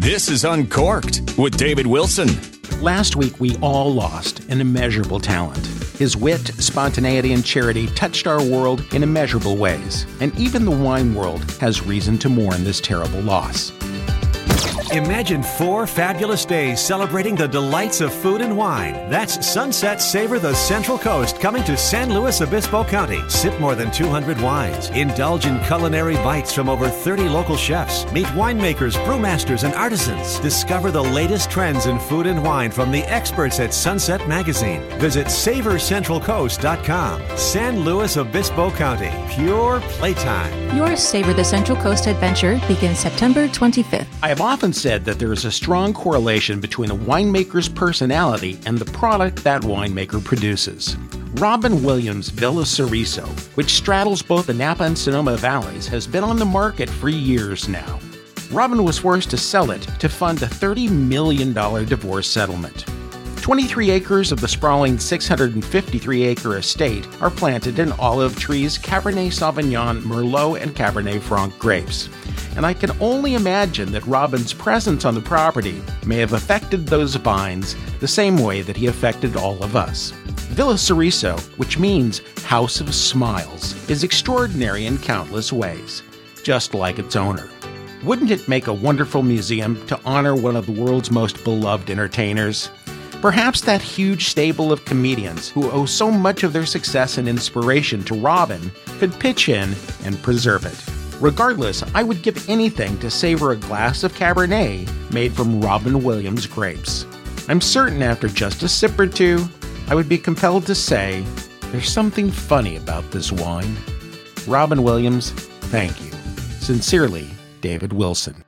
This is Uncorked with David Wilson. Last week, we all lost an immeasurable talent. His wit, spontaneity, and charity touched our world in immeasurable ways. And even the wine world has reason to mourn this terrible loss. Imagine 4 fabulous days celebrating the delights of food and wine. That's Sunset Savor the Central Coast coming to San Luis Obispo County. Sip more than 200 wines. Indulge in culinary bites from over 30 local chefs. Meet winemakers, brewmasters, and artisans. Discover the latest trends in food and wine from the experts at Sunset Magazine. Visit SavorCentralCoast.com. San Luis Obispo County. Pure playtime. Your Savor the Central Coast adventure begins September 25th. I have often said that there is a strong correlation between a winemaker's personality and the product that winemaker produces. Robin Williams' Villa Cerizo, which straddles both the Napa and Sonoma valleys, has been on the market for years now. Robin was forced to sell it to fund a $30 million divorce settlement. 23 acres of the sprawling 653-acre estate are planted in olive trees, Cabernet Sauvignon, Merlot, and Cabernet Franc grapes. And I can only imagine that Robin's presence on the property may have affected those vines the same way that he affected all of us. Villa Cerizo, which means House of Smiles, is extraordinary in countless ways, just like its owner. Wouldn't it make a wonderful museum to honor one of the world's most beloved entertainers? Perhaps that huge stable of comedians who owe so much of their success and inspiration to Robin could pitch in and preserve it. Regardless, I would give anything to savor a glass of Cabernet made from Robin Williams grapes. I'm certain after just a sip or two, I would be compelled to say, there's something funny about this wine. Robin Williams, thank you. Sincerely, David Wilson.